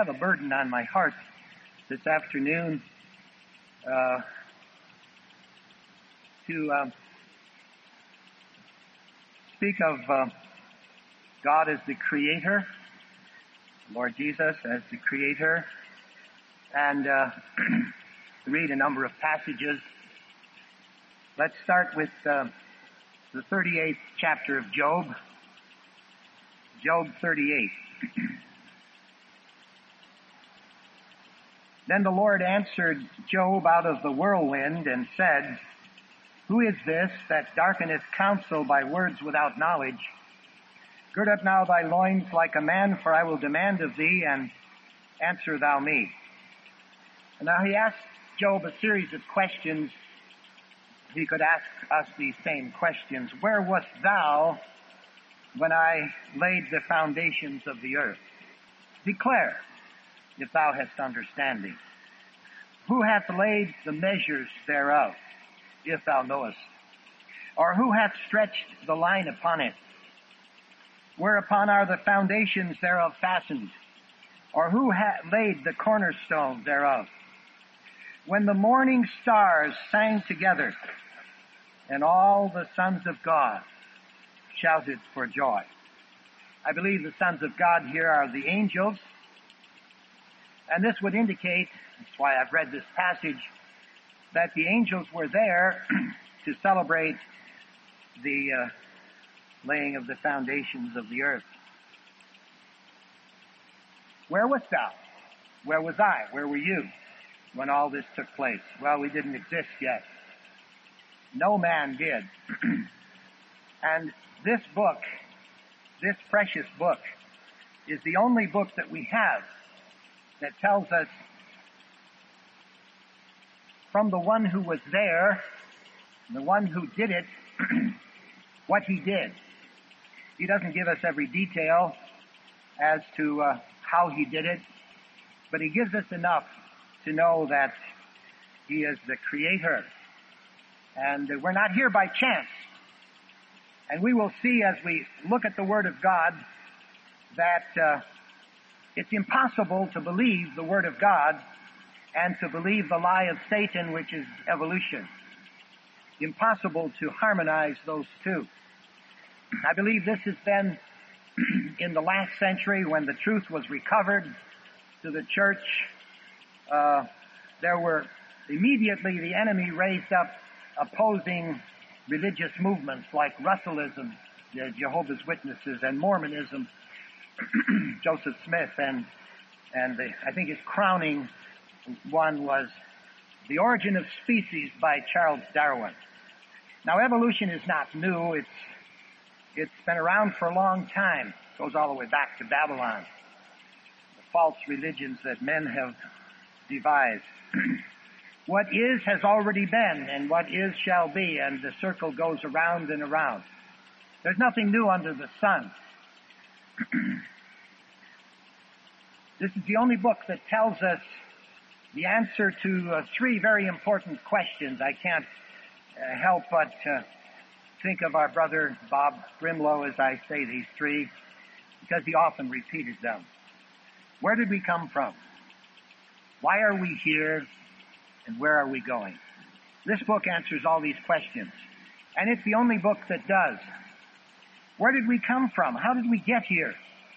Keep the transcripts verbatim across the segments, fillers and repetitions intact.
have a burden on my heart this afternoon uh, to uh, speak of uh, God as the Creator, Lord Jesus as the Creator, and uh, read a number of passages. Let's start with uh, the thirty-eighth chapter of Job. Job thirty-eight. Then the Lord answered Job out of the whirlwind and said, Who is this that darkeneth counsel by words without knowledge? Gird up now thy loins like a man, for I will demand of thee, and answer thou me. And now he asked Job a series of questions. He could ask us these same questions. Where wast thou when I laid the foundations of the earth? Declare, if thou hast understanding. Who hath laid the measures thereof, if thou knowest? Or who hath stretched the line upon it? Whereupon are the foundations thereof fastened? Or who hath laid the cornerstone thereof? When the morning stars sang together, and all the sons of God shouted for joy. I believe the sons of God here are the angels, and this would indicate, that's why I've read this passage, that the angels were there to celebrate the uh, laying of the foundations of the earth. Where wast thou? Where was I? Where were you when all this took place? Well, we didn't exist yet. No man did. And this book, this precious book, is the only book that we have that tells us from the one who was there, the one who did it, what he did. He doesn't give us every detail as to uh, how he did it, but he gives us enough to know that he is the Creator. And uh, we're not here by chance. And we will see as we look at the Word of God that uh, it's impossible to believe the Word of God and to believe the lie of Satan, which is evolution. Impossible to harmonize those two. I believe this has been in the last century when the truth was recovered to the church. Uh, there were immediately the enemy raised up opposing religious movements like Russellism, the Jehovah's Witnesses, and Mormonism, Joseph Smith, and and the, I think his crowning one was The Origin of Species by Charles Darwin. Now, evolution is not new. It's it's been around for a long time. It goes all the way back to Babylon, the false religions that men have devised. What is has already been, and what is shall be, and the circle goes around and around. There's nothing new under the sun. This is the only book that tells us the answer to uh, three very important questions. I can't uh, help but uh, think of our brother Bob Grimlow as I say these three, because he often repeated them. Where did we come from? Why are we here? And where are we going? This book answers all these questions. And it's the only book that does. Where did we come from? How did we get here?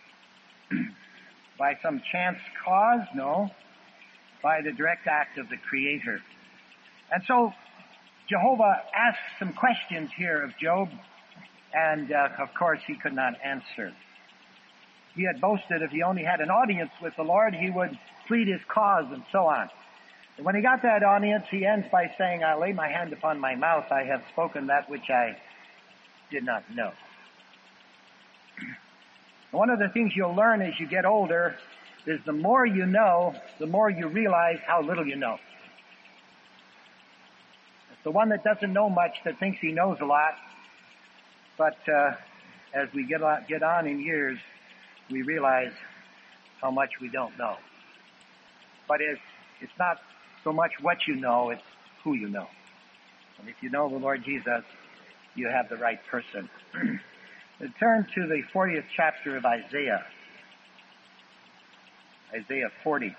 By some chance cause? No. By the direct act of the Creator. And so Jehovah asks some questions here of Job, and uh, of course he could not answer. He had boasted if he only had an audience with the Lord, he would plead his cause and so on. And when he got that audience, he ends by saying, I lay my hand upon my mouth, I have spoken that which I did not know. One of the things you'll learn as you get older is the more you know, the more you realize how little you know. It's the one that doesn't know much that thinks he knows a lot, but uh, as we get on, get on in years, we realize how much we don't know. But it's, it's not so much what you know, it's who you know. And if you know the Lord Jesus, you have the right person. Turn to the fortieth chapter of Isaiah. Isaiah forty.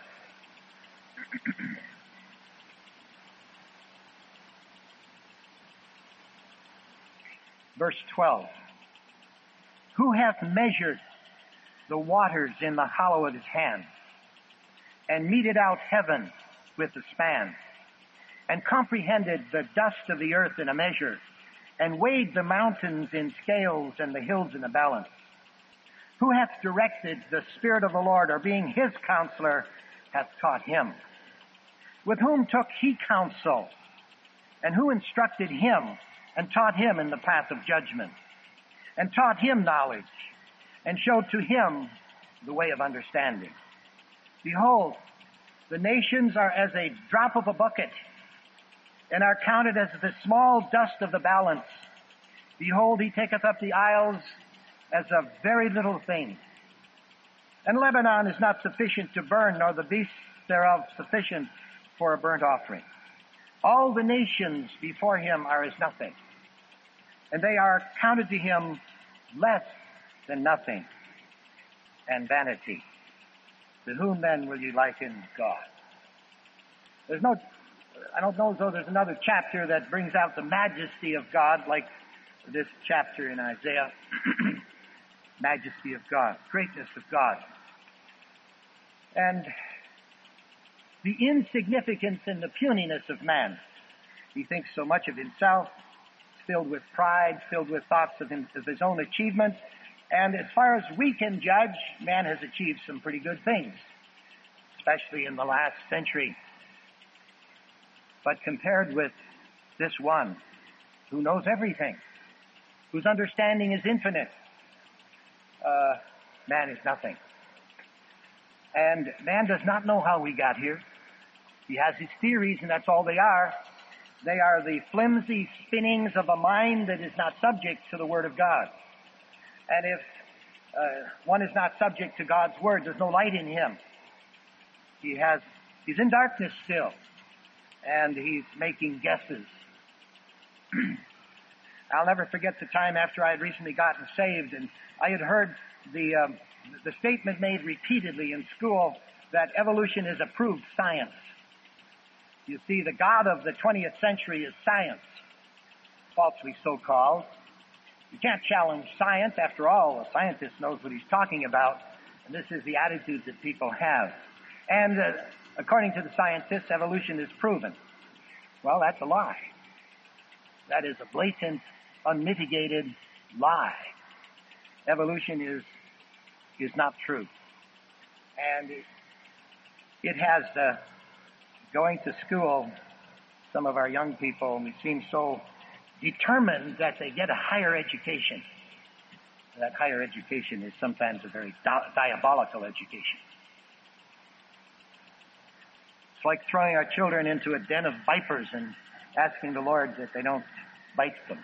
Verse twelve. Who hath measured the waters in the hollow of his hand, and meted out heaven with the span, and comprehended the dust of the earth in a measure, and weighed the mountains in scales and the hills in a balance? Who hath directed the Spirit of the Lord, or being his counselor, hath taught him? With whom took he counsel? And who instructed him, and taught him in the path of judgment, and taught him knowledge, and showed to him the way of understanding? Behold, the nations are as a drop of a bucket, and are counted as the small dust of the balance. Behold, he taketh up the isles as a very little thing. And Lebanon is not sufficient to burn, nor the beasts thereof sufficient for a burnt offering. All the nations before him are as nothing, and they are counted to him less than nothing, and vanity. To whom then will you liken God? There's no, I don't know as though there's another chapter that brings out the majesty of God like this chapter in Isaiah. Majesty of God, greatness of God. And the insignificance and the puniness of man. He thinks so much of himself, filled with pride, filled with thoughts of, him, of his own achievements. And as far as we can judge, man has achieved some pretty good things, especially in the last century. But compared with this one who knows everything, whose understanding is infinite, uh, man is nothing. And man does not know how we got here. He has his theories, and that's all they are. They are the flimsy spinnings of a mind that is not subject to the Word of God. And if uh, one is not subject to God's Word, there's no light in him. He has, he's in darkness still, and he's making guesses. I'll never forget the time after I had recently gotten saved, and I had heard the um, the statement made repeatedly in school that evolution is approved science. You see, the God of the twentieth century is science, falsely so called. You can't challenge science. After all, a scientist knows what he's talking about, and this is the attitude that people have. And uh, according to the scientists, evolution is proven. Well, that's a lie. That is a blatant, unmitigated lie. Evolution is is not true. And it, it has, uh, going to school, some of our young people, we seem so determined that they get a higher education. That higher education is sometimes a very di- diabolical education. It's like throwing our children into a den of vipers and asking the Lord that they don't bite them.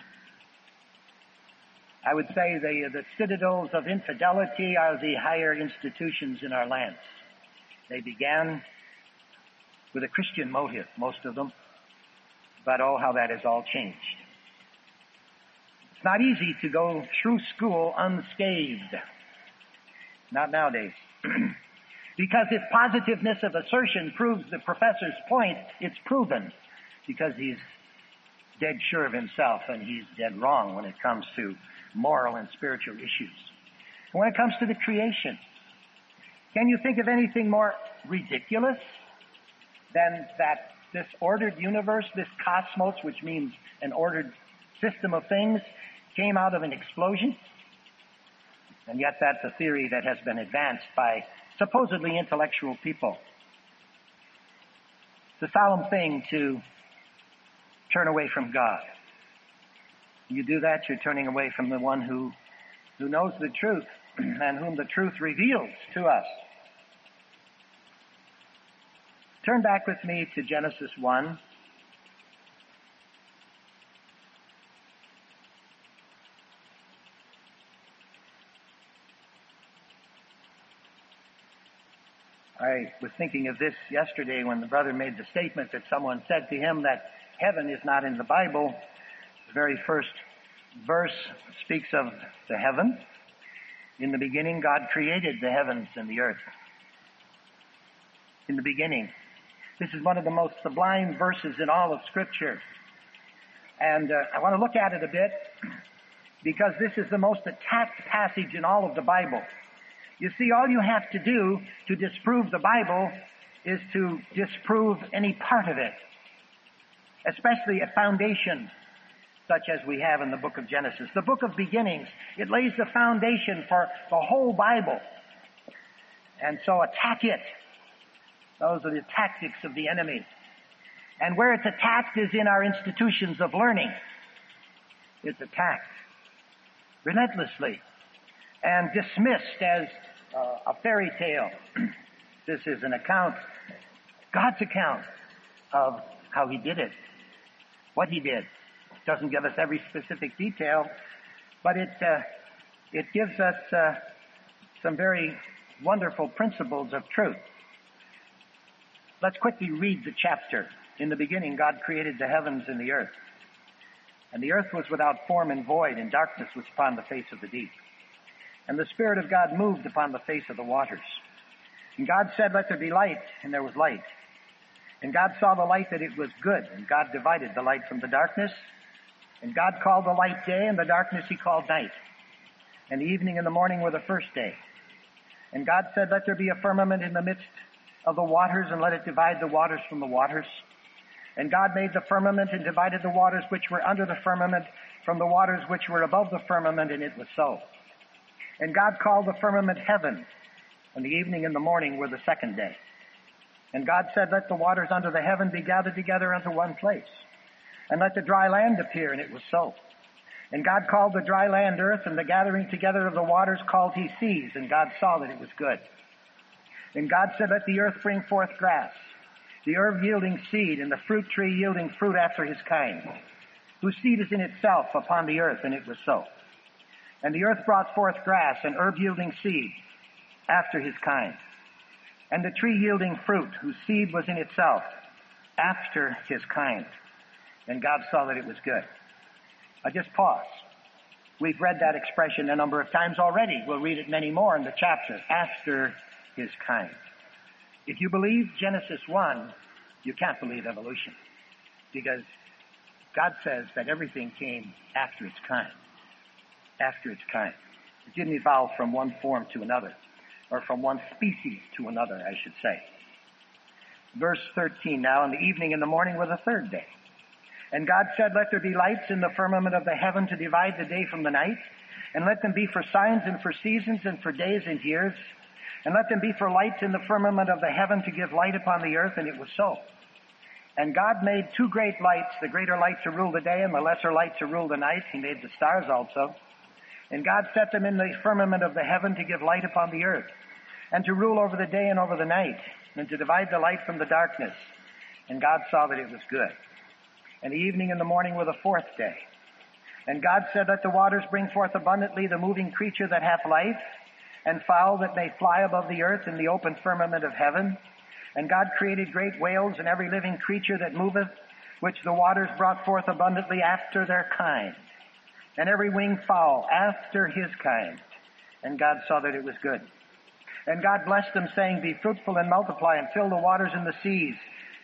I would say the, the citadels of infidelity are the higher institutions in our lands. They began with a Christian motive, most of them, but oh, how that has all changed. It's not easy to go through school unscathed. Not nowadays. Because if positiveness of assertion proves the professor's point, it's proven. Because he's dead sure of himself and he's dead wrong when it comes to moral and spiritual issues. And when it comes to the creation, can you think of anything more ridiculous than that this ordered universe, this cosmos, which means an ordered system of things, came out of an explosion? And yet that's a theory that has been advanced by supposedly intellectual people. It's a solemn thing to turn away from God. You do that, you're turning away from the one who, who knows the truth and whom the truth reveals to us. Turn back with me to Genesis one. I was thinking of this yesterday when the brother made the statement that someone said to him that heaven is not in the Bible. The very first verse speaks of the heavens. In the beginning, God created the heavens and the earth. in the beginning. This is one of the most sublime verses in all of Scripture. And uh, I want to look at it a bit because this is the most attacked passage in all of the Bible. You see, all you have to do to disprove the Bible is to disprove any part of it, especially a foundation such as we have in the book of Genesis. The book of beginnings, it lays the foundation for the whole Bible. And so attack it. Those are the tactics of the enemy. And where it's attacked is in our institutions of learning. It's attacked relentlessly and dismissed as uh, a fairy tale. This is an account, God's account of how He did it, what He did. It doesn't give us every specific detail, but it uh, it gives us uh, some very wonderful principles of truth. Let's quickly read the chapter. In the beginning, God created the heavens and the earth. And the earth was without form and void, and darkness was upon the face of the deep. And the Spirit of God moved upon the face of the waters. And God said, "Let there be light," and there was light. And God saw the light that it was good, and God divided the light from the darkness. And God called the light day, and the darkness He called night. And the evening and the morning were the first day. And God said, "Let there be a firmament in the midst of the waters, and let it divide the waters from the waters." And God made the firmament and divided the waters which were under the firmament from the waters which were above the firmament, and it was so. And God called the firmament heaven, and the evening and the morning were the second day. And God said, "Let the waters under the heaven be gathered together unto one place, and let the dry land appear," and it was so. And God called the dry land earth, and the gathering together of the waters called He seas, and God saw that it was good. And God said, "Let the earth bring forth grass, the herb yielding seed, and the fruit tree yielding fruit after his kind, whose seed is in itself upon the earth," and it was so. And the earth brought forth grass, and herb yielding seed after his kind, and the tree yielding fruit, whose seed was in itself after his kind. And God saw that it was good. I just pause. We've read that expression a number of times already. We'll read it many more in the chapter, after his kind. If you believe Genesis one, you can't believe evolution, because God says that everything came after its kind. After its kind. It didn't evolve from one form to another, or from one species to another, I should say. Verse thirteen now, "In the evening and the morning were the third day. And God said, Let there be lights in the firmament of the heaven to divide the day from the night, and let them be for signs and for seasons and for days and years, and let them be for lights in the firmament of the heaven to give light upon the earth," and it was so. And God made two great lights, the greater light to rule the day and the lesser light to rule the night. He made the stars also. And God set them in the firmament of the heaven to give light upon the earth, and to rule over the day and over the night, and to divide the light from the darkness. And God saw that it was good. And the evening and the morning were the fourth day. And God said, "Let the waters bring forth abundantly the moving creature that hath life, and fowl that may fly above the earth in the open firmament of heaven. And God created great whales and every living creature that moveth, which the waters brought forth abundantly after their kind, and every winged fowl after his kind. And God saw that it was good. And God blessed them, saying, Be fruitful and multiply, and fill the waters and the seas,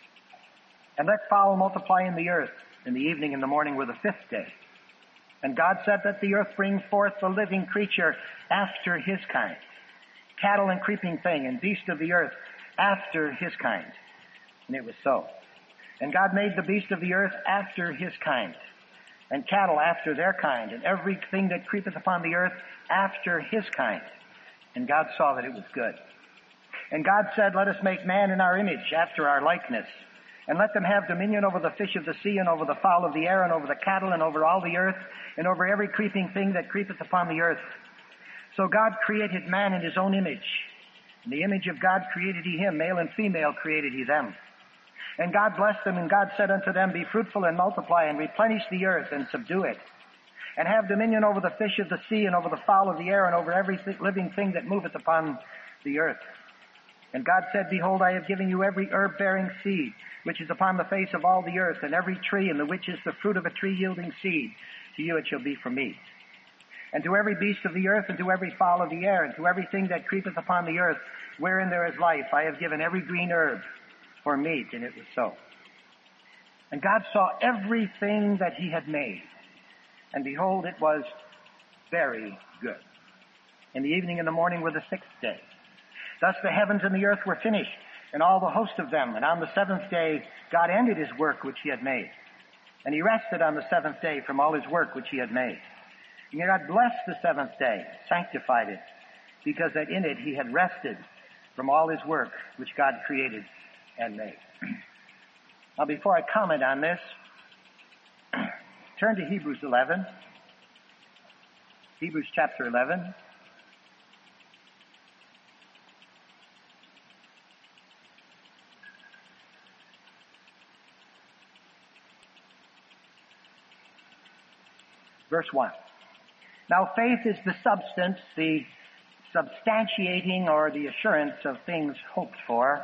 and let fowl multiply in the earth." And the evening and the morning were the fifth day. And God said, "Let the earth bring forth the living creature after his kind, cattle and creeping thing, and beast of the earth after his kind." And it was so. And God made the beast of the earth after his kind, and cattle after their kind, and everything that creepeth upon the earth after his kind. And God saw that it was good. And God said, "Let us make man in our image, after our likeness, and let them have dominion over the fish of the sea, and over the fowl of the air, and over the cattle, and over all the earth, and over every creeping thing that creepeth upon the earth." So God created man in his own image. In the image of God created he him, male and female created he them. And God blessed them, and God said unto them, Be fruitful and multiply, and replenish the earth, and subdue it, and have dominion over the fish of the sea, and over the fowl of the air, and over every th- living thing that moveth upon the earth. And God said, Behold, I have given you every herb-bearing seed, which is upon the face of all the earth, and every tree in the which is the fruit of a tree yielding seed. To you it shall be for meat. And to every beast of the earth, and to every fowl of the air, and to everything that creepeth upon the earth, wherein there is life, I have given every green herb for meat, and it was so. And God saw everything that he had made, and behold, it was very good. In the evening and the morning were the sixth day. Thus the heavens and the earth were finished, and all the host of them. And on the seventh day God ended his work which he had made. And he rested on the seventh day from all his work which he had made. And God blessed the seventh day, sanctified it, because that in it he had rested from all his work which God created and made. Now before I comment on this, turn to Hebrews eleven. Hebrews chapter eleven. Verse one. Now faith is the substance, the substantiating or the assurance of things hoped for,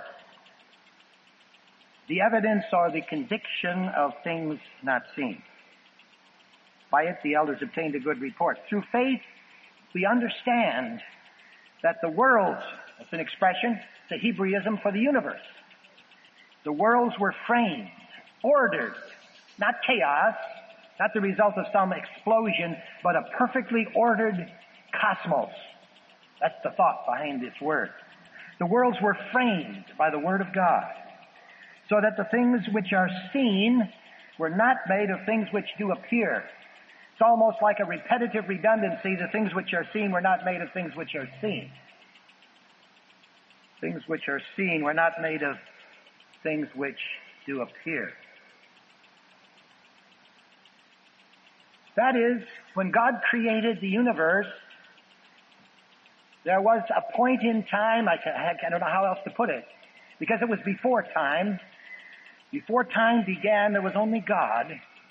the evidence or the conviction of things not seen. By it the elders obtained a good report. Through faith we understand that the worlds, that's an expression, it's a Hebraism for the universe. The worlds were framed, ordered, not chaos, not the result of some explosion, but a perfectly ordered cosmos. That's the thought behind this word. The worlds were framed by the Word of God, so that the things which are seen were not made of things which do appear. It's almost like a repetitive redundancy. The things which are seen were not made of things which are seen. Things which are seen were not made of things which do appear. That is, when God created the universe, there was a point in time, I, I don't know how else to put it, because it was before time. Before time began, there was only God.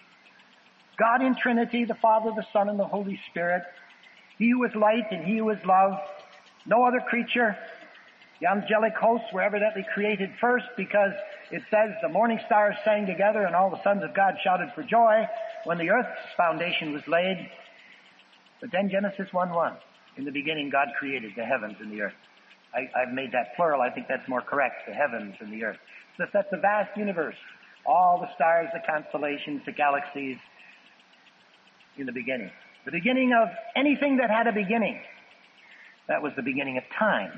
God in Trinity, the Father, the Son, and the Holy Spirit. He who is light and he who is love. No other creature. The angelic hosts were evidently created first, because it says the morning stars sang together and all the sons of God shouted for joy when the earth's foundation was laid. But then Genesis one one, in the beginning God created the heavens and the earth. I, I've made that plural. I think that's more correct, the heavens and the earth. So that's a vast universe. All the stars, the constellations, the galaxies in the beginning. The beginning of anything that had a beginning. That was the beginning of time.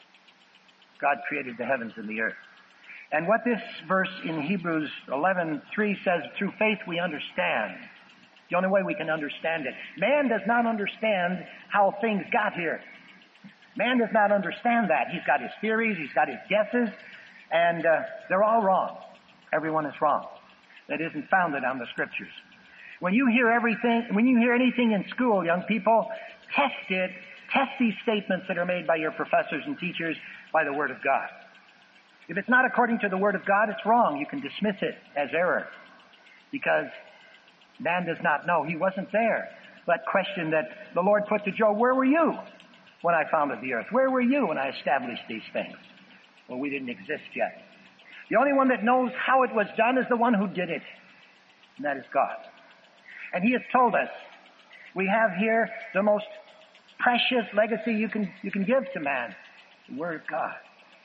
God created the heavens and the earth. And what this verse in Hebrews eleven three says, through faith we understand. The only way we can understand it. Man does not understand how things got here. Man does not understand that. He's got his theories, he's got his guesses, and uh, they're all wrong. Everyone is wrong. That isn't founded on the Scriptures. When you hear everything, when you hear anything in school, young people, test it. Test these statements that are made by your professors and teachers by the Word of God. If it's not according to the Word of God, it's wrong. You can dismiss it as error, because man does not know. He wasn't there. That question that the Lord put to Job, where were you when I founded the earth? Where were you when I established these things? Well, we didn't exist yet. The only one that knows how it was done is the one who did it, and that is God. And He has told us we have here the most precious legacy you can you can give to man, the Word of God.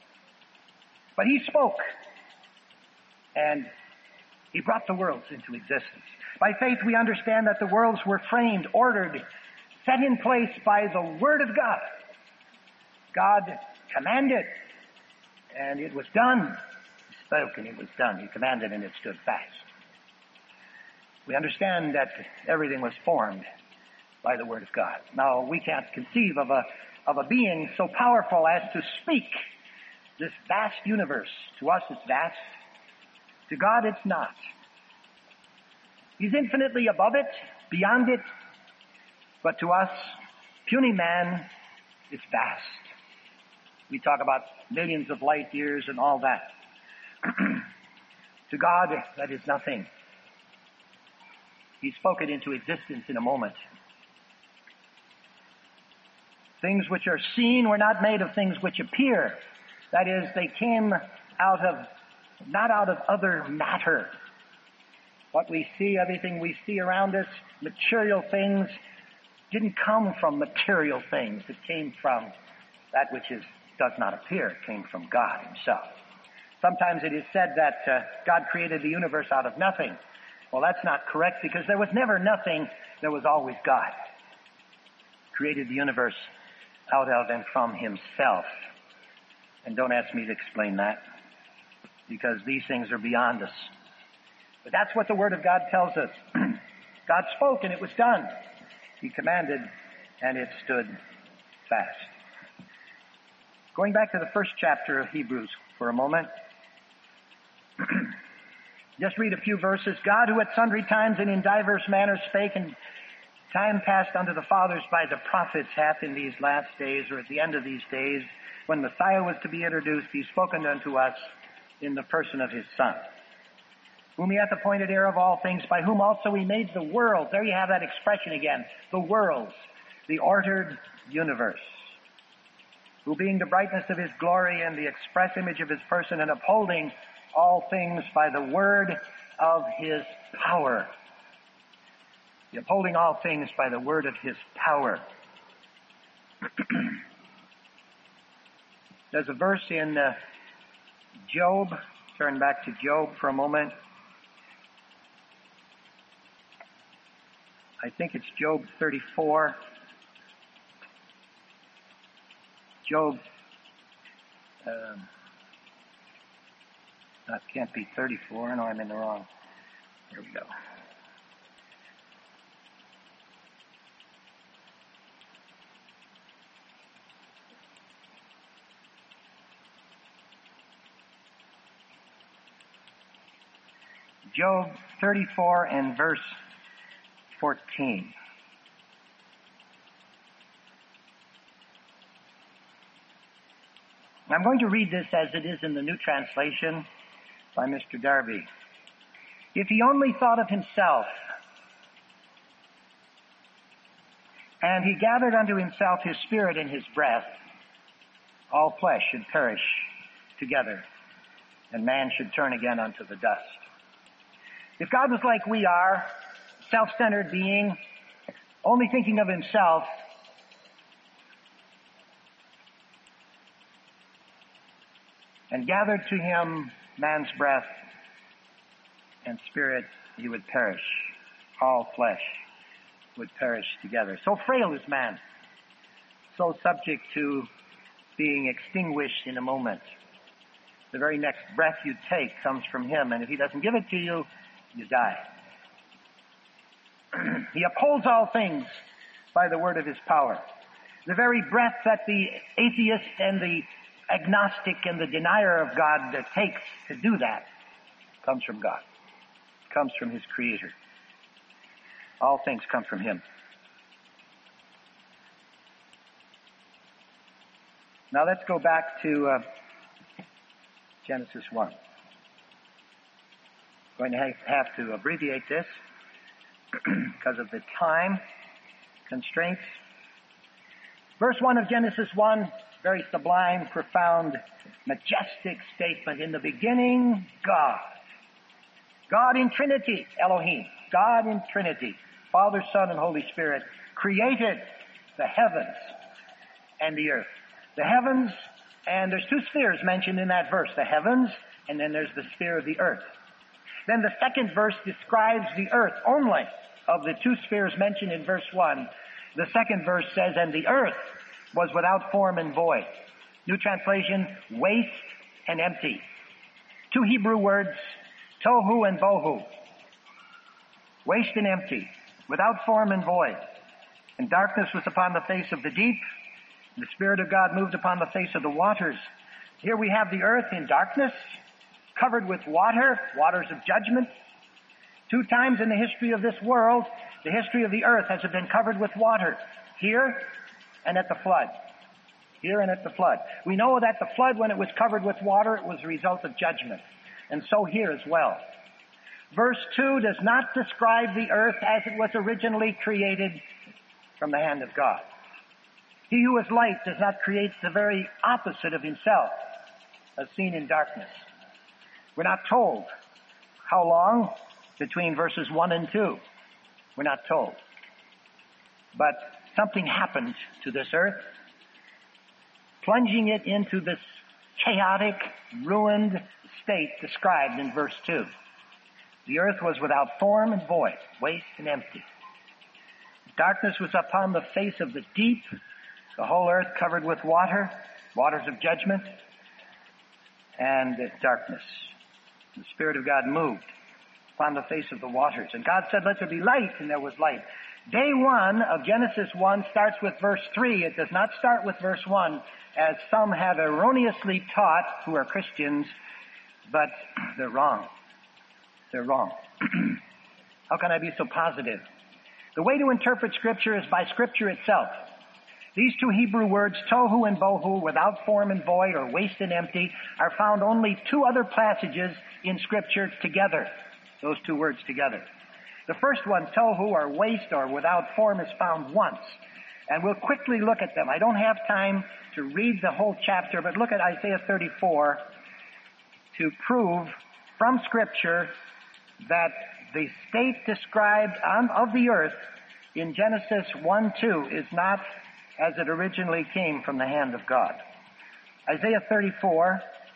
But He spoke, and He brought the worlds into existence. By faith we understand that the worlds were framed, ordered, set in place by the Word of God. God commanded, and it was done. He spoke, and it was done. He commanded, and it stood fast. We understand that everything was formed by the Word of God. Now, we can't conceive of a of a being so powerful as to speak this vast universe. To us, it's vast. To God, it's not. He's infinitely above it, beyond it. But to us, puny man, it's vast. We talk about millions of light years and all that. To God, that is nothing. He spoke it into existence in a moment. Things which are seen were not made of things which appear. That is, they came out of, not out of other matter. What we see, everything we see around us, material things, didn't come from material things. It came from that which is, does not appear. It came from God himself. Sometimes it is said that uh, God created the universe out of nothing. Well, that's not correct, because there was never nothing. There was always God. Created the universe out of and from himself. And don't ask me to explain that, because these things are beyond us. But that's what the Word of God tells us. God spoke and it was done. He commanded and it stood fast. Going back to the first chapter of Hebrews for a moment. Just read a few verses. God, who at sundry times and in divers manners spake in time past unto the fathers by the prophets, hath in these last days, or at the end of these days, when Messiah was to be introduced, He's spoken unto us in the person of His Son, whom He hath appointed heir of all things, by whom also He made the world. There you have that expression again. The worlds, the ordered universe. Who being the brightness of His glory and the express image of His person, and upholding all things by the word of His power. The upholding all things by the word of His power. There's a verse in uh, Job. Turn back to Job for a moment. I think it's Job thirty-four. Job, um, that can't be thirty-four. No, I'm in the wrong. Here we go. Job thirty-four and verse fourteen. I'm going to read this as it is in the New Translation by Mister Darby. If he only thought of himself, and he gathered unto himself his spirit and his breath, all flesh should perish together, and man should turn again unto the dust. If God was like we are, self-centered being, only thinking of himself, and gathered to him man's breath and spirit, he would perish. All flesh would perish together. So frail is man, so subject to being extinguished in a moment. The very next breath you take comes from him, and if he doesn't give it to you, you die. He upholds all things by the word of his power. The very breath that the atheist and the agnostic and the denier of God takes to do that comes from God. Comes from his Creator. All things come from him. Now let's go back to uh, Genesis one. I'm going to have to abbreviate this because of the time constraints. Verse one of Genesis one, very sublime, profound, majestic statement. In the beginning, God. God in Trinity, Elohim. God in Trinity, Father, Son, and Holy Spirit, created the heavens and the earth. The heavens, and there's two spheres mentioned in that verse, the heavens, and then there's the sphere of the earth. Then the second verse describes the earth only. Of the two spheres mentioned in verse one, the second verse says, and the earth was without form and void. New translation, waste and empty. Two Hebrew words, tohu and bohu. Waste and empty, without form and void. And darkness was upon the face of the deep. The Spirit of God moved upon the face of the waters. Here we have the earth in darkness, covered with water, waters of judgment. Two times in the history of this world, the history of the earth has been covered with water. Here and at the flood. Here and at the flood. We know that the flood, when it was covered with water, it was a result of judgment. And so here as well. Verse two does not describe the earth as it was originally created from the hand of God. He who is light does not create the very opposite of himself, as seen in darkness. We're not told how long between verses one and two. We're not told. But something happened to this earth, plunging it into this chaotic, ruined state described in verse two. The earth was without form and void, waste and empty. Darkness was upon the face of the deep, the whole earth covered with water, waters of judgment, and darkness. The Spirit of God moved upon the face of the waters. And God said, let there be light, and there was light. Day one of Genesis one starts with verse three. It does not start with verse one, as some have erroneously taught who are Christians, but they're wrong. They're wrong. How can I be so positive? The way to interpret Scripture is by Scripture itself. These two Hebrew words, tohu and bohu, without form and void, or waste and empty, are found only two other passages in Scripture together. Those two words together. The first one, tohu, or waste, or without form, is found once. And we'll quickly look at them. I don't have time to read the whole chapter, but look at Isaiah thirty-four to prove from Scripture that the state described on, of the earth in Genesis one two is not as it originally came from the hand of God. Isaiah thirty-four,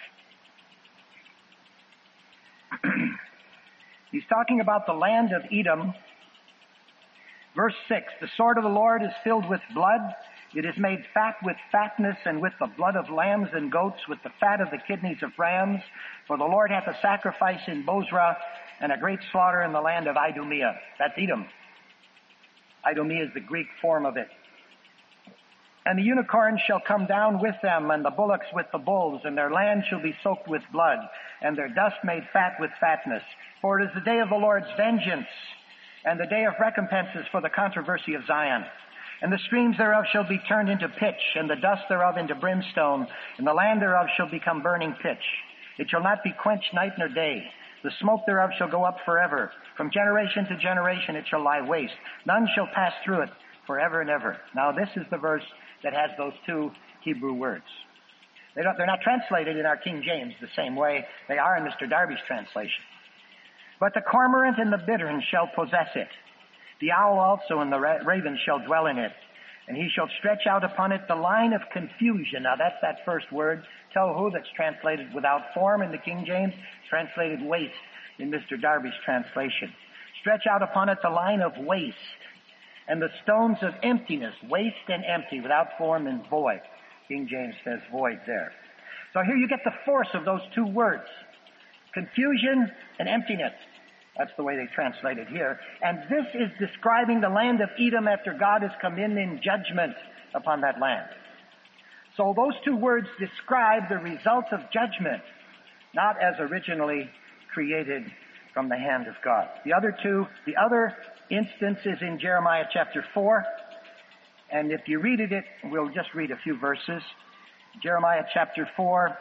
he's talking about the land of Edom. Verse six, the sword of the Lord is filled with blood. It is made fat with fatness, and with the blood of lambs and goats, with the fat of the kidneys of rams. For the Lord hath a sacrifice in Bozrah, and a great slaughter in the land of Idumea. That's Edom. Idumea is the Greek form of it. And the unicorns shall come down with them, and the bullocks with the bulls, and their land shall be soaked with blood, and their dust made fat with fatness. For it is the day of the Lord's vengeance, and the day of recompenses for the controversy of Zion. And the streams thereof shall be turned into pitch, and the dust thereof into brimstone, and the land thereof shall become burning pitch. It shall not be quenched night nor day. The smoke thereof shall go up forever. From generation to generation it shall lie waste. None shall pass through it forever and ever. Now this is the verse that has those two Hebrew words. They don't, they're not translated in our King James the same way they are in Mister Darby's translation. But the cormorant and the bittern shall possess it. The owl also and the ra- raven shall dwell in it. And he shall stretch out upon it the line of confusion. Now that's that first word, tohu, that's translated without form in the King James, translated waste in Mister Darby's translation. Stretch out upon it the line of waste, and the stones of emptiness, waste and empty, without form and void. King James says void there. So here you get the force of those two words, confusion and emptiness. That's the way they translate it here. And this is describing the land of Edom after God has come in in judgment upon that land. So those two words describe the result of judgment, not as originally created from the hand of God. The other two, the other instance is in Jeremiah chapter four. And if you read it, we'll just read a few verses. Jeremiah chapter four,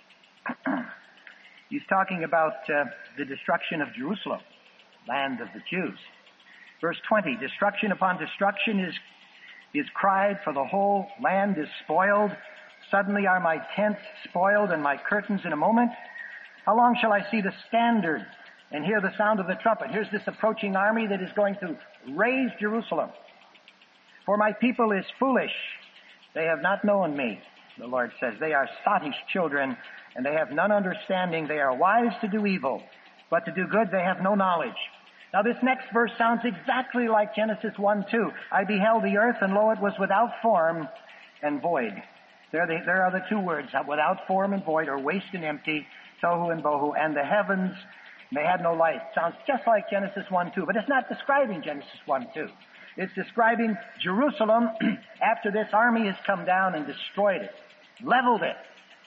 he's talking about uh, the destruction of Jerusalem, land of the Jews. Verse twenty, destruction upon destruction is, is cried, for the whole land is spoiled. Suddenly are my tents spoiled and my curtains in a moment. How long shall I see the standard and hear the sound of the trumpet? Here's this approaching army that is going to raise Jerusalem. For my people is foolish. They have not known me, the Lord says. They are sottish children, and they have none understanding. They are wise to do evil, but to do good they have no knowledge. Now this next verse sounds exactly like Genesis one two. I beheld the earth, and lo, it was without form and void. There, they, there are the two words, without form and void, or waste and empty, tohu and bohu, and the heavens, they had no light. Sounds just like Genesis one two, but it's not describing Genesis one two. It's describing Jerusalem after this army has come down and destroyed it, leveled it.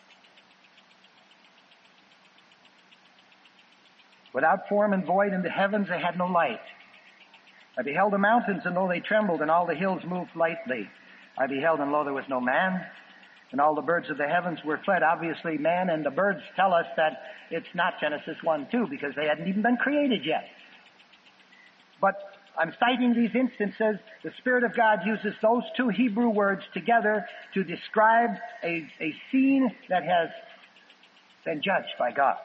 Without form and void, in the heavens they had no light. I beheld the mountains, and lo, they trembled, and all the hills moved lightly. I beheld, and lo, there was no man, and all the birds of the heavens were fled. Obviously, man and the birds tell us that it's not Genesis one two, because they hadn't even been created yet. But I'm citing these instances. The Spirit of God uses those two Hebrew words together to describe a, a scene that has been judged by God.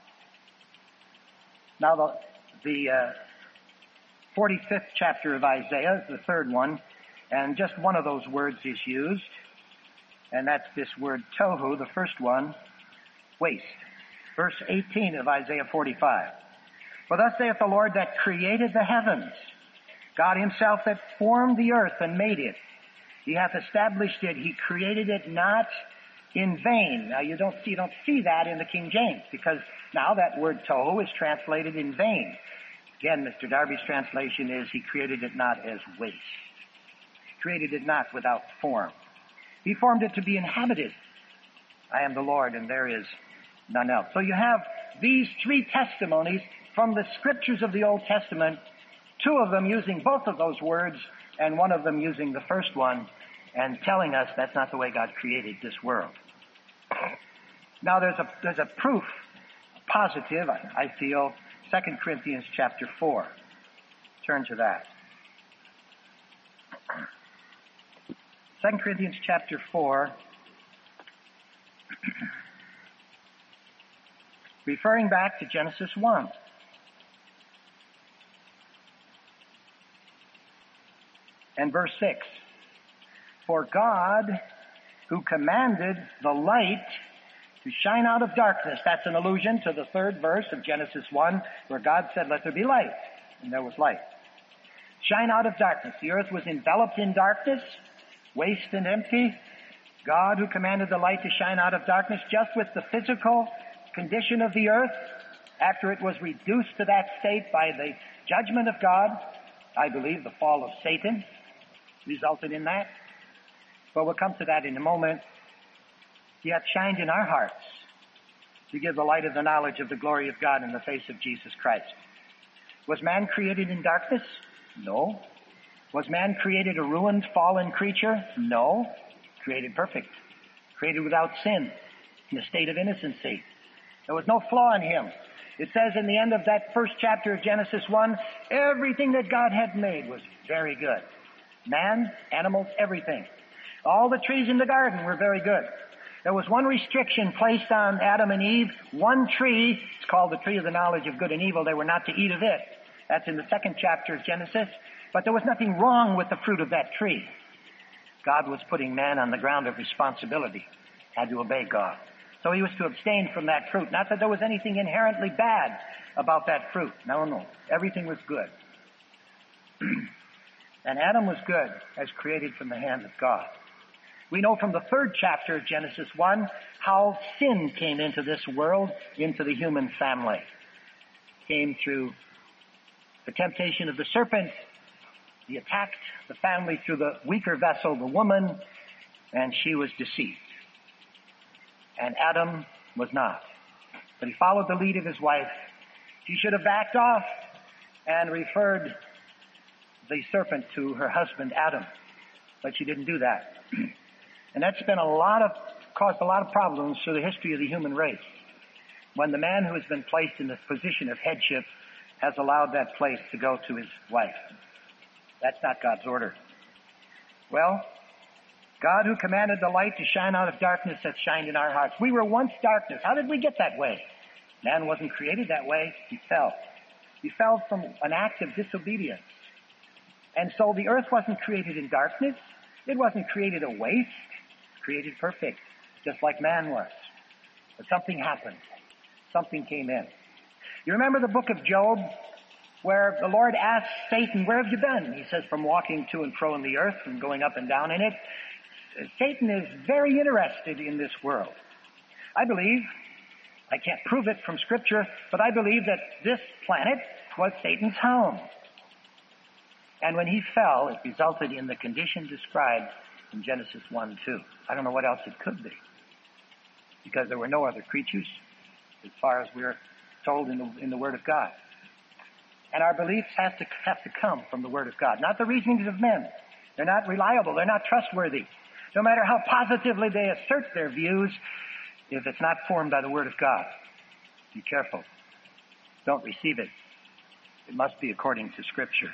Now, the, the uh, forty-fifth chapter of Isaiah, the third one, And just one of those words is used, and that's this word tohu, the first one, waste. Verse eighteen of Isaiah forty-five. For thus saith the Lord that created the heavens, God himself that formed the earth and made it. He hath established it. He created it not in vain. Now you don't see, you don't see that in the King James, because now that word tohu is translated in vain. Again, Mister Darby's translation is, he created it not as waste. He created it not without form. He formed it to be inhabited. I am the Lord, and there is none else. So you have these three testimonies from the scriptures of the Old Testament, two of them using both of those words, and one of them using the first one, and telling us that's not the way God created this world. Now there's a there's a proof, positive, I, I feel, Second Corinthians chapter four. Turn to that. Second Corinthians chapter four, referring back to Genesis one. And verse six. For God, who commanded the light to shine out of darkness. That's an allusion to the third verse of Genesis one, where God said, let there be light. And there was light. Shine out of darkness. The earth was enveloped in darkness, waste and empty. God, who commanded the light to shine out of darkness, just with the physical condition of the earth, after it was reduced to that state by the judgment of God, I believe the fall of Satan resulted in that. But we'll come to that in a moment. He hath shined in our hearts to give the light of the knowledge of the glory of God in the face of Jesus Christ. Was man created in darkness? No. Was man created a ruined, fallen creature? No. Created perfect. Created without sin, in a state of innocency. There was no flaw in him. It says in the end of that first chapter of Genesis one, everything that God had made was very good. Man, animals, everything. All the trees in the garden were very good. There was one restriction placed on Adam and Eve. One tree, it's called the tree of the knowledge of good and evil. They were not to eat of it. That's in the second chapter of Genesis. But there was nothing wrong with the fruit of that tree. God was putting man on the ground of responsibility. Had to obey God. So he was to abstain from that fruit. Not that there was anything inherently bad about that fruit. No, no. Everything was good. And Adam was good as created from the hand of God. We know from the third chapter of Genesis one how sin came into this world, into the human family. Came through the temptation of the serpent. He attacked the family through the weaker vessel, the woman, and she was deceived. And Adam was not. But he followed the lead of his wife. She should have backed off and referred the serpent to her husband Adam. But she didn't do that. And that's been a lot of, caused a lot of problems through the history of the human race. When the man who has been placed in the position of headship has allowed that place to go to his wife. That's not God's order. Well, God who commanded the light to shine out of darkness hath shined in our hearts. We were once darkness. How did we get that way? Man wasn't created that way. He fell. He fell from an act of disobedience. And so the earth wasn't created in darkness. It wasn't created a waste. Created perfect, just like man was. But something happened. Something came in. You remember the book of Job, where the Lord asked Satan, where have you been? He says, from walking to and fro in the earth and going up and down in it. Satan is very interested in this world. I believe, I can't prove it from Scripture, but I believe that this planet was Satan's home. And when he fell, it resulted in the condition described in Genesis one two. I don't know what else it could be. Because there were no other creatures, as far as we're told in the, in the Word of God. And our beliefs have to, have to come from the Word of God, not the reasonings of men. They're not reliable. They're not trustworthy. No matter how positively they assert their views, if it's not formed by the Word of God, be careful. Don't receive it. It must be according to Scripture.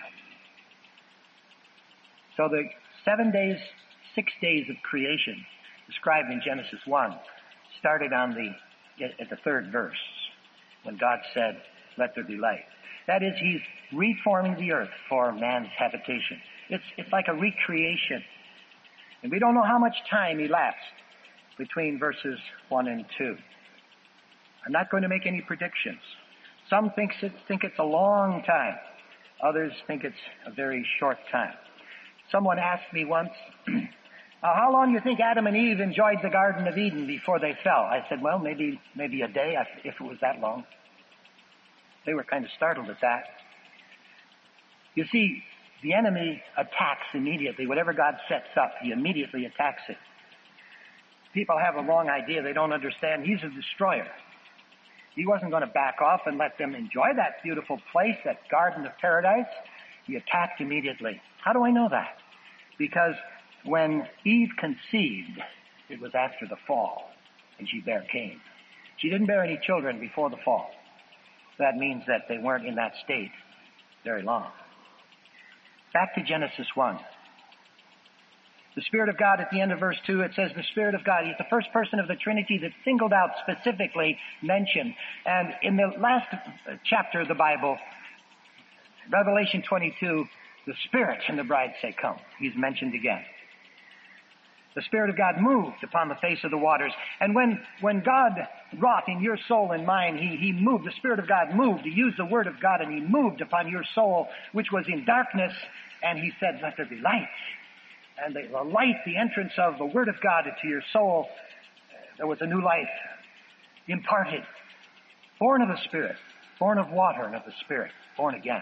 So the seven days, six days of creation described in Genesis one started on the, at the third verse, when God said, let there be light. That is, he's reforming the earth for man's habitation. It's, it's like a recreation. And we don't know how much time elapsed between verses one and two. I'm not going to make any predictions. Some think, think it's a long time. Others think it's a very short time. Someone asked me once, Uh, how long do you think Adam and Eve enjoyed the Garden of Eden before they fell? I said, well, maybe maybe a day, if it was that long. They were kind of startled at that. You see, the enemy attacks immediately. Whatever God sets up, he immediately attacks it. People have a wrong idea. They don't understand. He's a destroyer. He wasn't going to back off and let them enjoy that beautiful place, that Garden of Paradise. He attacked immediately. How do I know that? Because when Eve conceived, it was after the fall, and she bare Cain. She didn't bear any children before the fall. That means that they weren't in that state very long. Back to Genesis one. The Spirit of God at the end of verse two, it says the Spirit of God. He's the first person of the Trinity that's singled out, specifically mentioned. And in the last chapter of the Bible, Revelation twenty-two, the Spirit and the bride say, come. He's mentioned again. The Spirit of God moved upon the face of the waters. And when, when God wrought in your soul and mine, he, he moved, the Spirit of God moved. He used the Word of God and He moved upon your soul, which was in darkness. And He said, let there be light. And the, the light, the entrance of the Word of God into your soul, there was a new life imparted. Born of the Spirit, born of water and of the Spirit, born again.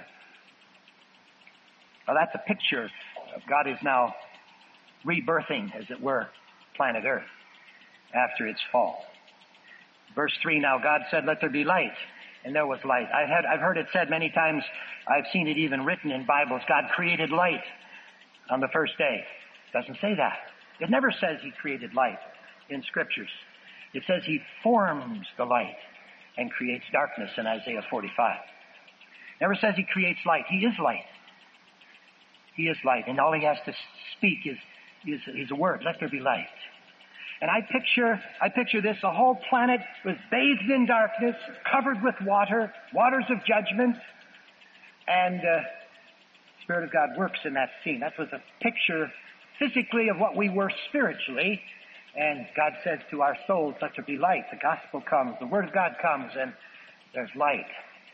Now that's a picture of God is now rebirthing, as it were, planet Earth after its fall. Verse three, now God said, let there be light. And there was light. I've, had, I've heard it said many times, I've seen it even written in Bibles, God created light on the first day. It doesn't say that. It never says He created light in Scriptures. It says He forms the light and creates darkness in Isaiah forty-five. It never says He creates light. He is light. He is light. And all He has to speak is Is, is a word, let there be light. And I picture, I picture this, the whole planet was bathed in darkness, covered with water, waters of judgment, and uh, the Spirit of God works in that scene. That was a picture physically of what we were spiritually, and God says to our souls, let there be light. The gospel comes, the Word of God comes, and there's light.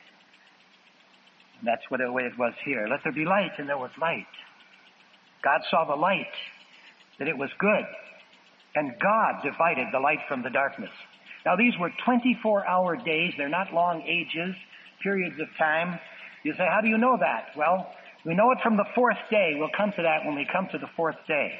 And that's what the way it was here. Let there be light, and there was light. God saw the light, that it was good. And God divided the light from the darkness. Now these were twenty-four hour days. They're not long ages, periods of time. You say, how do you know that? Well, we know it from the fourth day. We'll come to that when we come to the fourth day.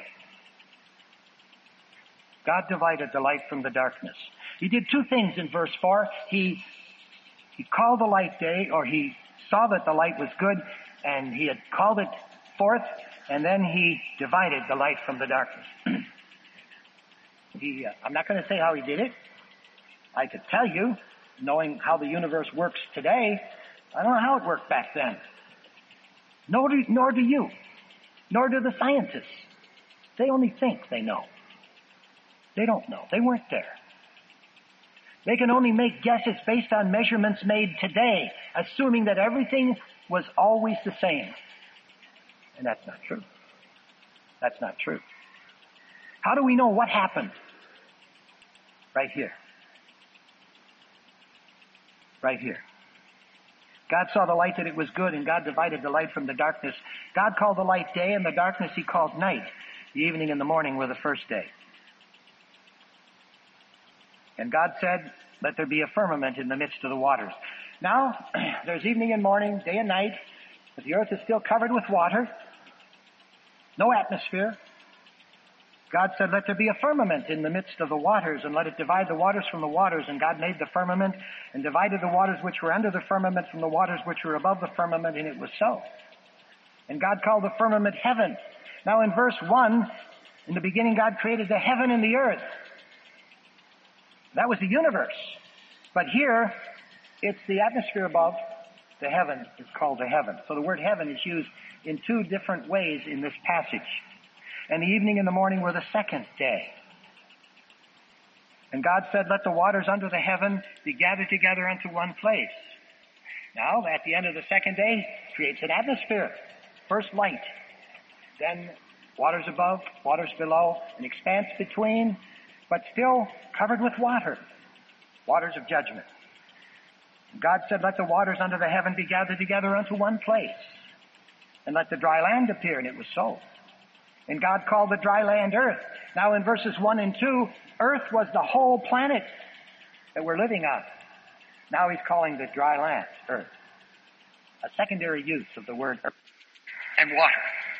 God divided the light from the darkness. He did two things in verse four. He, he called the light day, or He saw that the light was good, and He had called it forth. And then He divided the light from the darkness. he, uh, I'm not going to say how He did it. I could tell you, knowing how the universe works today, I don't know how it worked back then. Nor do, nor do you. Nor do the scientists. They only think they know. They don't know. They weren't there. They can only make guesses based on measurements made today, assuming that everything was always the same. And that's not true. That's not true. How do we know what happened? Right here. Right here. God saw the light that it was good, and God divided the light from the darkness. God called the light day, and the darkness He called night. The evening and the morning were the first day. And God said, let there be a firmament in the midst of the waters. Now, there's evening and morning, day and night, but the earth is still covered with water. No atmosphere. God said, let there be a firmament in the midst of the waters, and let it divide the waters from the waters. And God made the firmament and divided the waters which were under the firmament from the waters which were above the firmament, and it was so. And God called the firmament heaven. Now in verse one, in the beginning God created the heaven and the earth. That was the universe. But here, it's the atmosphere above. The heaven is called the heaven. So the word heaven is used in two different ways in this passage. And the evening and the morning were the second day. And God said, let the waters under the heaven be gathered together unto one place. Now, at the end of the second day, creates an atmosphere. First light, then waters above, waters below, an expanse between, but still covered with water, waters of judgment. God said, let the waters under the heaven be gathered together unto one place, and let the dry land appear, and it was so. And God called the dry land earth. Now in verses one and two, earth was the whole planet that we're living on. Now he's calling the dry land earth. A secondary use of the word earth and water.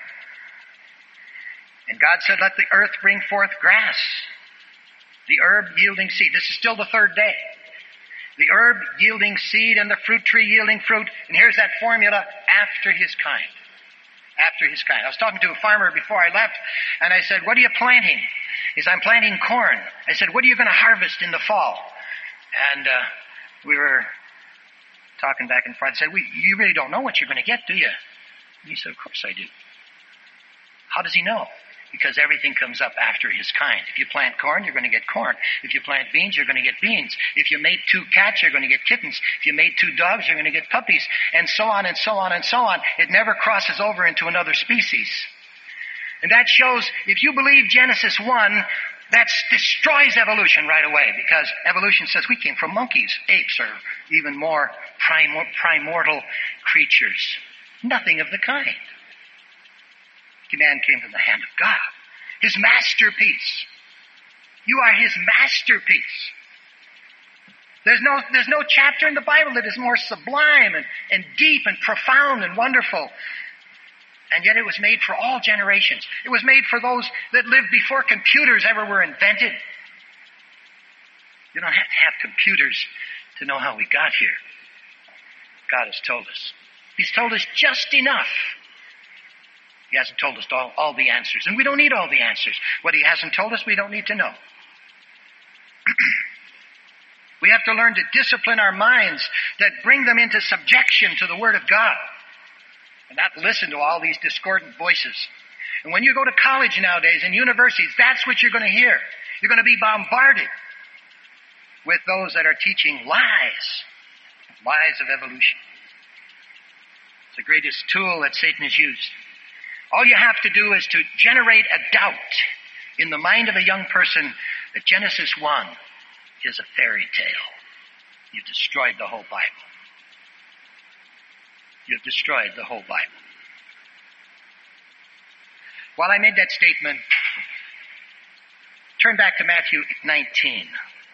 And God said, let the earth bring forth grass, the herb yielding seed. This is still the third day. The herb yielding seed and the fruit tree yielding fruit. And here's that formula, after his kind. After his kind. I was talking to a farmer before I left, and I said, what are you planting? He said, I'm planting corn. I said, what are you going to harvest in the fall? And uh, we were talking back and forth. I said, we, you really don't know what you're going to get, do you? And he said, of course I do. How does he know? Because everything comes up after his kind. If you plant corn, you're going to get corn. If you plant beans, you're going to get beans. If you mate two cats, you're going to get kittens. If you mate two dogs, you're going to get puppies. And so on and so on and so on. It never crosses over into another species. And that shows, if you believe Genesis one, that destroys evolution right away, because evolution says we came from monkeys, apes, or even more primor- primordial creatures. Nothing of the kind. Man came from the hand of God. His masterpiece. You are his masterpiece. There's no, there's no chapter in the Bible that is more sublime and, and deep and profound and wonderful. And yet it was made for all generations. It was made for those that lived before computers ever were invented. You don't have to have computers to know how we got here. God has told us. He's told us just enough. He hasn't told us all, all the answers. And we don't need all the answers. What he hasn't told us, we don't need to know. We have to learn to discipline our minds that bring them into subjection to the Word of God. And not listen to all these discordant voices. And when you go to college nowadays and universities, that's what you're going to hear. You're going to be bombarded with those that are teaching lies. Lies of evolution. It's the greatest tool that Satan has used. All you have to do is to generate a doubt in the mind of a young person that Genesis one is a fairy tale. You've destroyed the whole Bible. You've destroyed the whole Bible. While I made that statement, turn back to Matthew nineteen.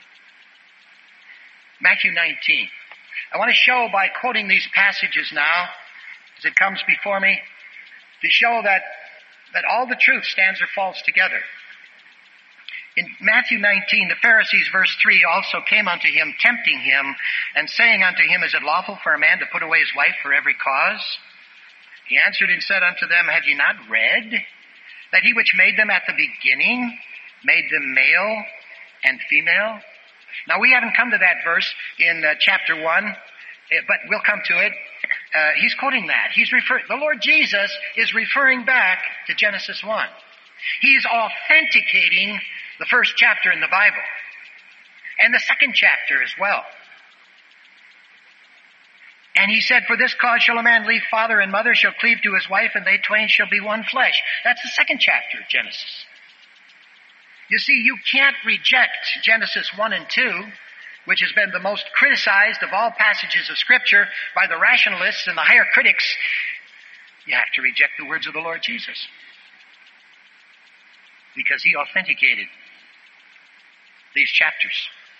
Matthew nineteen. I want to show by quoting these passages now, as it comes before me, to show that, that all the truth stands or falls together. In Matthew nineteen, the Pharisees, verse three, also came unto him, tempting him, and saying unto him, Is it lawful for a man to put away his wife for every cause? He answered and said unto them, Have ye not read that he which made them at the beginning made them male and female? Now, we haven't come to that verse in uh, chapter one, but we'll come to it. Uh, he's quoting that. He's refer- the Lord Jesus is referring back to Genesis one. He's authenticating the first chapter in the Bible. And the second chapter as well. And he said, For this cause shall a man leave father and mother, shall cleave to his wife, and they twain shall be one flesh. That's the second chapter of Genesis. You see, you can't reject Genesis one and two, which has been the most criticized of all passages of Scripture by the rationalists and the higher critics. You have to reject the words of the Lord Jesus. Because he authenticated these chapters.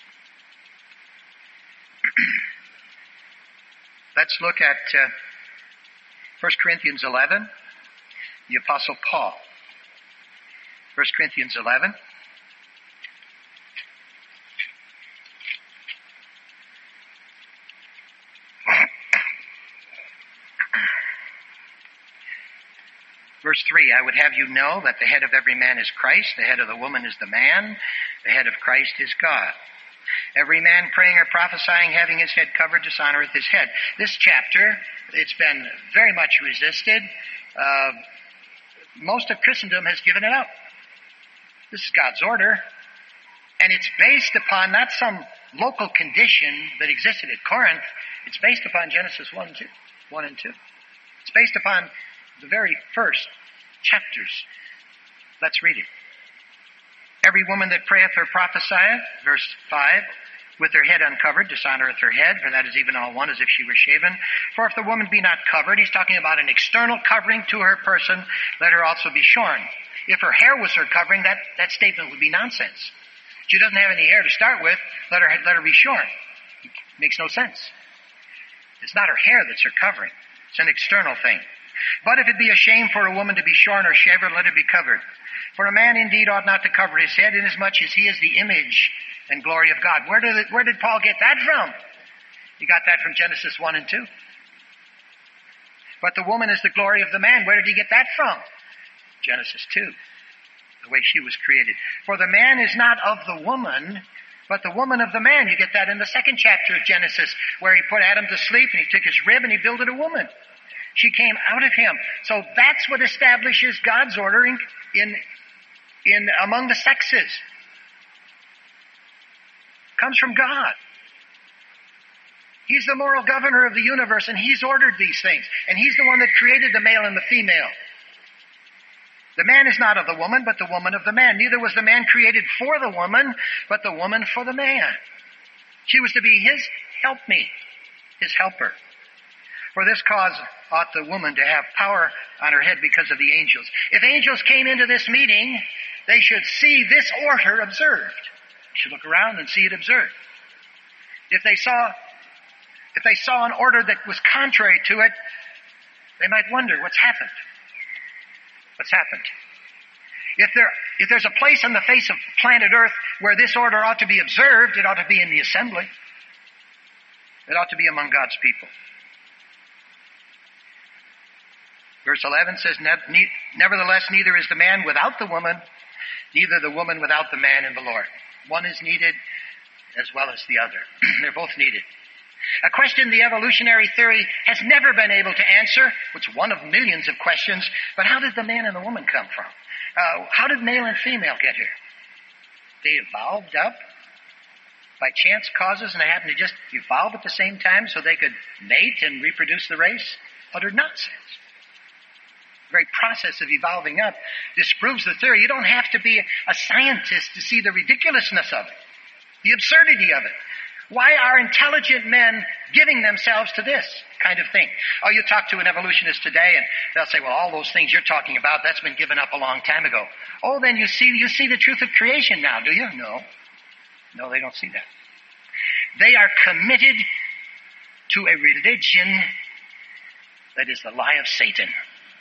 Let's look at uh, First Corinthians eleven, the Apostle Paul. First Corinthians eleven. Verse three, I would have you know that the head of every man is Christ, the head of the woman is the man, the head of Christ is God. Every man praying or prophesying, having his head covered, dishonoreth his head. This chapter, it's been very much resisted. Uh, most of Christendom has given it up. This is God's order. And it's based upon not some local condition that existed at Corinth. It's based upon Genesis one and two. one and two. It's based upon the very first chapters. Let's read it. Every woman that prayeth or prophesieth, verse five, with her head uncovered, dishonoreth her head, for that is even all one, as if she were shaven. For if the woman be not covered, he's talking about an external covering to her person, let her also be shorn. If her hair was her covering, that, that statement would be nonsense. She doesn't have any hair to start with, let her, let her be shorn. It makes no sense. It's not her hair that's her covering. It's an external thing. But if it be a shame for a woman to be shorn or shaven, let her be covered. For a man indeed ought not to cover his head, inasmuch as he is the image and glory of God. Where did, it, where did Paul get that from? He got that from Genesis one and two. But the woman is the glory of the man. Where did he get that from? Genesis two. The way she was created. For the man is not of the woman, but the woman of the man. You get that in the second chapter of Genesis, where he put Adam to sleep, and he took his rib and he builded a woman. She came out of him. So that's what establishes God's order in, in, in among the sexes. Comes from God. He's the moral governor of the universe, and He's ordered these things. And He's the one that created the male and the female. The man is not of the woman, but the woman of the man. Neither was the man created for the woman, but the woman for the man. She was to be his helpmeet, his helper. For this cause ought the woman to have power on her head because of the angels. If angels came into this meeting, they should see this order observed. They should look around and see it observed. If they saw, if they saw an order that was contrary to it, they might wonder what's happened. What's happened? If there, if there's a place on the face of planet Earth where this order ought to be observed, it ought to be in the assembly. It ought to be among God's people. Verse eleven says, nevertheless, neither is the man without the woman, neither the woman without the man in the Lord. One is needed as well as the other. They're both needed. A question the evolutionary theory has never been able to answer. It's one of millions of questions. But how did the man and the woman come from? Uh, how did male and female get here? They evolved up by chance causes, and they happened to just evolve at the same time so they could mate and reproduce the race? Utter nonsense. The very process of evolving up disproves the theory. You don't have to be a scientist to see the ridiculousness of it, the absurdity of it. Why are intelligent men giving themselves to this kind of thing? Oh, you talk to an evolutionist today and they'll say, well, all those things you're talking about, that's been given up a long time ago. Oh, then you see, you see the truth of creation now, do you? No. No, they don't see that. They are committed to a religion that is the lie of Satan.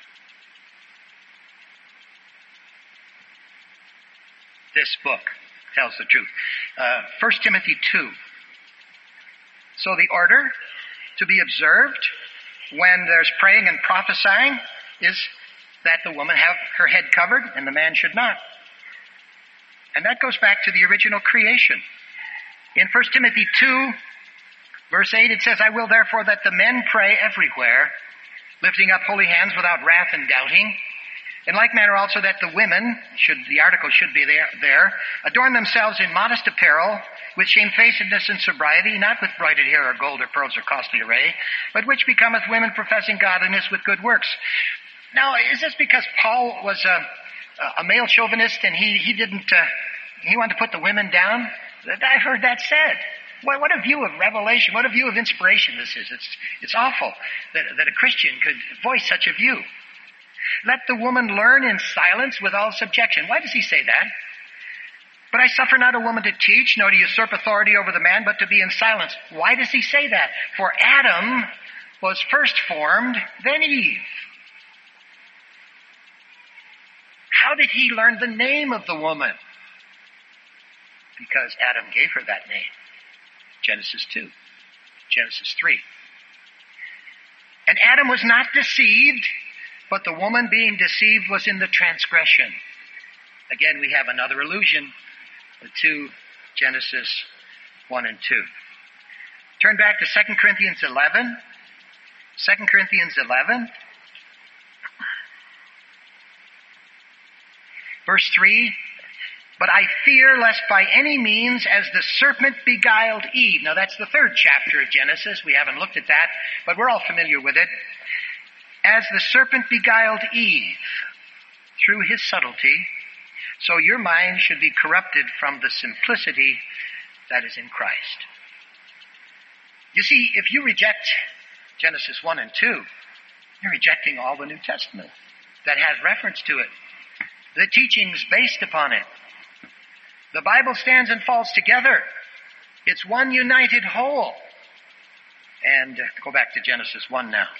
This book tells the truth. Uh, First Timothy two. So the order to be observed when there's praying and prophesying is that the woman have her head covered and the man should not. And that goes back to the original creation. In First Timothy two, verse eight, it says, I will therefore that the men pray everywhere, lifting up holy hands without wrath and doubting. In like manner also that the women, should the article should be there, there, adorn themselves in modest apparel, with shamefacedness and sobriety, not with broided hair or gold or pearls or costly array, but which becometh women professing godliness with good works. Now, is this because Paul was a, a male chauvinist and he, he didn't, uh, he wanted to put the women down? I've heard that said. What, what a view of revelation, what a view of inspiration this is. It's, it's awful that, that a Christian could voice such a view. Let the woman learn in silence with all subjection. Why does he say that? But I suffer not a woman to teach, nor to usurp authority over the man, but to be in silence. Why does he say that? For Adam was first formed, then Eve. How did he learn the name of the woman? Because Adam gave her that name. Genesis two. Genesis three. And Adam was not deceived, but the woman being deceived was in the transgression. Again, we have another allusion to Genesis one and two. Turn back to Second Corinthians eleven. Second Corinthians eleven. Verse three. But I fear lest by any means as the serpent beguiled Eve. Now that's the third chapter of Genesis. We haven't looked at that, but we're all familiar with it. As the serpent beguiled Eve through his subtlety, so your mind should be corrupted from the simplicity that is in Christ. You see, if you reject Genesis one and two, you're rejecting all the New Testament that has reference to it. The teachings based upon it. The Bible stands and falls together. It's one united whole. And uh, go back to Genesis one now.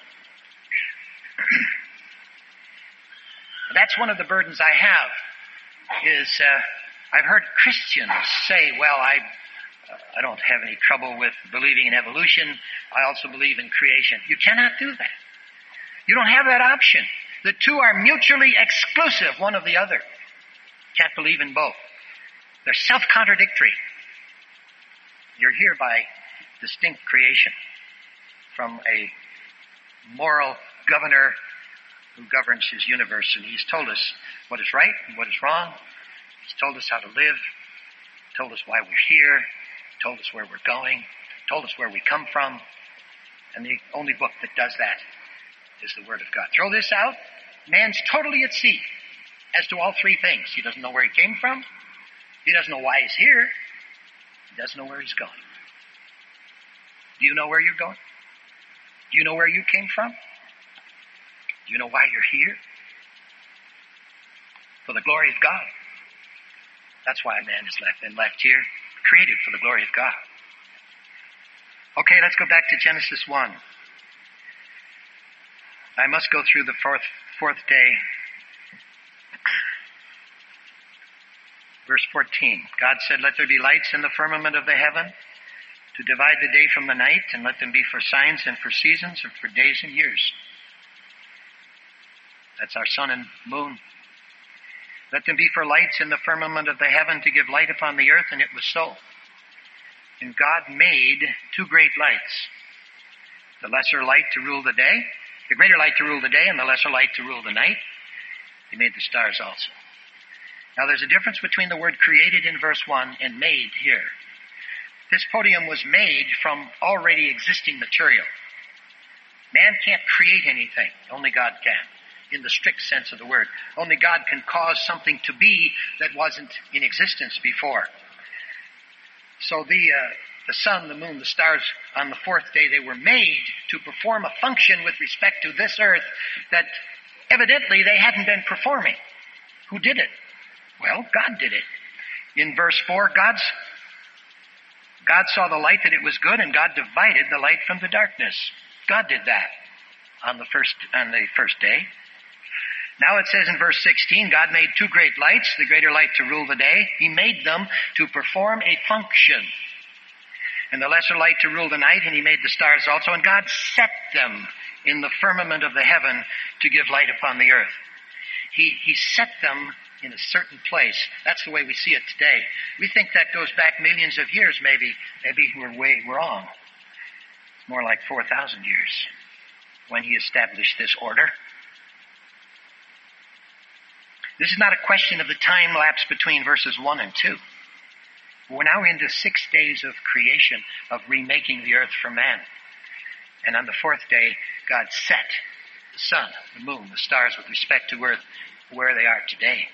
That's one of the burdens I have, is uh, I've heard Christians say, well, I, uh, I don't have any trouble with believing in evolution. I also believe in creation. You cannot do that. You don't have that option. The two are mutually exclusive, one of the other. Can't believe in both. They're self-contradictory. You're here by distinct creation from a moral governor who governs his universe, and he's told us what is right and what is wrong. He's told us how to live, told us why we're here, told us where we're going, told us where we come from, and the only book that does that is the Word of God. Throw this out, man's totally at sea as to all three things. He doesn't know where he came from. He doesn't know why he's here. He doesn't know where he's going. Do you know where you're going? Do you know where you came from? Do you know why you're here? For the glory of God. That's why man has left, been left here, created for the glory of God. Okay, let's go back to Genesis one. I must go through the fourth, fourth day. Verse fourteen. God said, let there be lights in the firmament of the heaven to divide the day from the night, and let them be for signs and for seasons and for days and years. That's our sun and moon. Let them be for lights in the firmament of the heaven to give light upon the earth, and it was so. And God made two great lights. The lesser light to rule the day, the greater light to rule the day, and the lesser light to rule the night. He made the stars also. Now there's a difference between the word created in verse one and made here. This podium was made from already existing material. Man can't create anything. Only God can, in the strict sense of the word. Only God can cause something to be that wasn't in existence before. So the uh, the sun, the moon, the stars, on the fourth day, they were made to perform a function with respect to this earth that evidently they hadn't been performing. Who did it? Well, God did it. In verse four, God's, God saw the light that it was good, and God divided the light from the darkness. God did that on the first on the first day. Now it says in verse sixteen, God made two great lights, the greater light to rule the day. He made them to perform a function. And the lesser light to rule the night, and he made the stars also. And God set them in the firmament of the heaven to give light upon the earth. He, he set them in a certain place. That's the way we see it today. We think that goes back millions of years, maybe. Maybe we're way wrong. It's more like four thousand years when he established this order. This is not a question of the time lapse between verses one and two. We're now into six days of creation, of remaking the earth for man. And on the fourth day, God set the sun, the moon, the stars with respect to earth where they are today.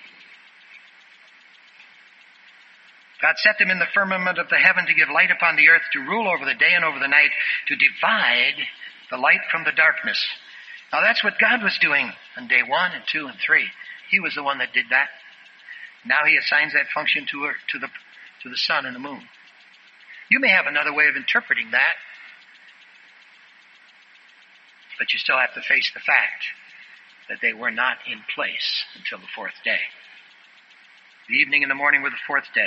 God set them in the firmament of the heaven to give light upon the earth, to rule over the day and over the night, to divide the light from the darkness. Now that's what God was doing on day one and two and three. He was the one that did that. Now he assigns that function to, her, to the to the sun and the moon. You may have another way of interpreting that, but you still have to face the fact that they were not in place until the fourth day. The evening and the morning were the fourth day.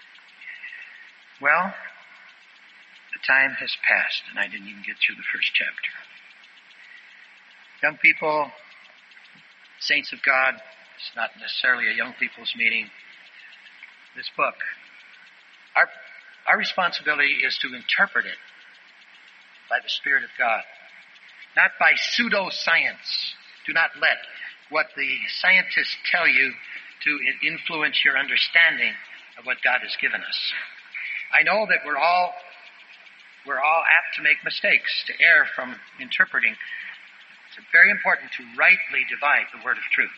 Well, the time has passed, and I didn't even get through the first chapter. Young people, saints of God, it's not necessarily a young people's meeting. This book, Our, our responsibility is to interpret it by the Spirit of God, not by pseudoscience. Do not let what the scientists tell you to influence your understanding of what God has given us. I know that we're all we're all apt to make mistakes, to err from interpreting. It's very important to rightly divide the word of truth.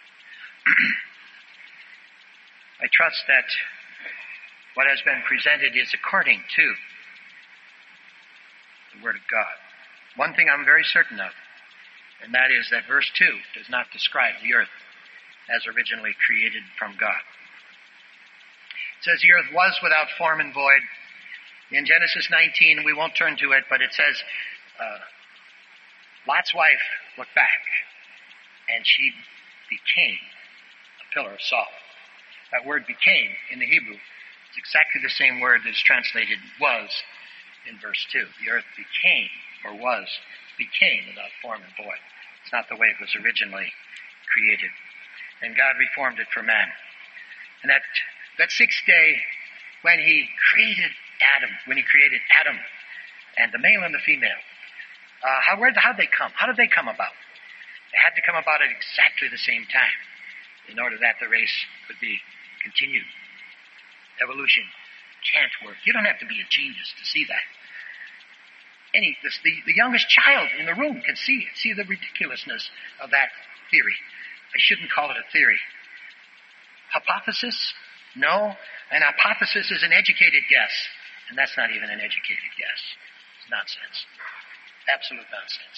I trust that what has been presented is according to the Word of God. One thing I'm very certain of, and that is that verse two does not describe the earth as originally created from God. It says the earth was without form and void. In Genesis nineteen, we won't turn to it, but it says, uh, Lot's wife looked back, and she became a pillar of salt. That word became in the Hebrew is exactly the same word that is translated was in verse two. The earth became, or was, became without form and void. It's not the way it was originally created. And God reformed it for man. And that, that sixth day, when he created Adam, when he created Adam and the male and the female, uh, how, where, how'd they come? How did they come about? They had to come about at exactly the same time in order that the race could be continued. Evolution can't work. You don't have to be a genius to see that. Any this, the, the youngest child in the room can see it, see the ridiculousness of that theory. I shouldn't call it a theory. Hypothesis? No. An hypothesis is an educated guess, and that's not even an educated guess. It's nonsense. Absolute nonsense.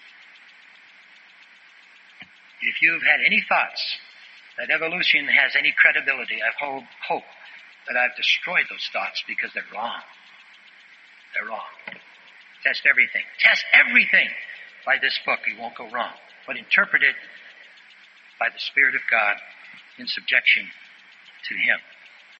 If you've had any thoughts that evolution has any credibility, I hope, hope that I've destroyed those thoughts because they're wrong. They're wrong. Test everything. Test everything by this book. You won't go wrong. But interpret it by the Spirit of God in subjection to Him.